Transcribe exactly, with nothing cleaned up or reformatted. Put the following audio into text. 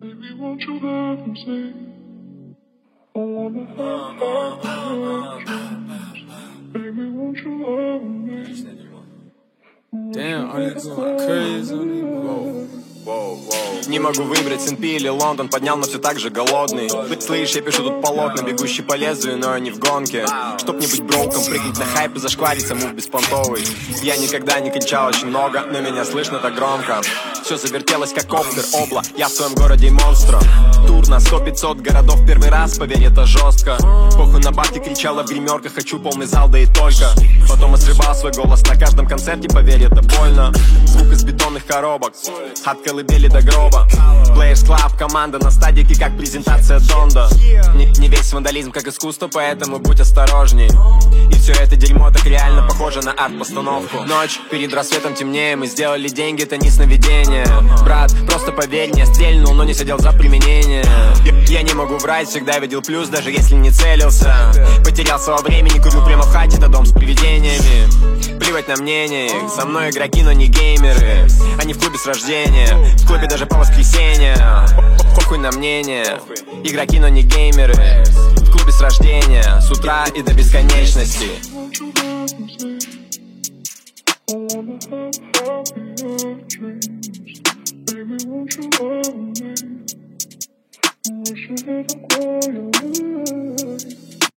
Baby, won't you let them see? I wanna have happy dreams. Baby, won't you love me? Damn, are you going crazy on these? Whoa. Воу, воу. Не могу выбрать Сен-Пи или Лондон, поднял, но все так же голодный. Слышь, я пишу тут полотна, бегущий по лезвию, но я не в гонке. Чтоб не быть броуком, прыгнуть на хайп и зашквариться, мув беспонтовый. Я никогда не кричал очень много, но меня слышно так громко. Все завертелось как коптер, обла, я в своем городе монстра. Тур на сто-пятьсот городов первый раз, поверь, это жестко. Похуй на бабки, кричала в гримерках, хочу полный зал, да и только. Потом я срывал свой голос на каждом концерте, поверь, это больно. Звук из бетонных коробок, от колыбели до гроба. Players Club, команда на стадике, как презентация Донда. Не, не весь вандализм, как искусство, поэтому будь осторожней. И все это дерьмо так реально похоже на арт-постановку. Ночь, перед рассветом темнее, мы сделали деньги, это не сновидение. Брат, просто поверь, не стрельнул, но не сидел за применение. Я, я не могу врать, всегда видел плюс, даже если не целился. Потерялся во времени, курю прямо в хате, это дом с привидениями. Плевать на мнение, со мной игроки, но не геймеры. Они в клубе с рождения, в клубе даже по воскресенье. Похуй на мнение, игроки, но не геймеры. В клубе с рождения, с утра и до бесконечности. Baby, won't you love me? Wish you had a quiet life.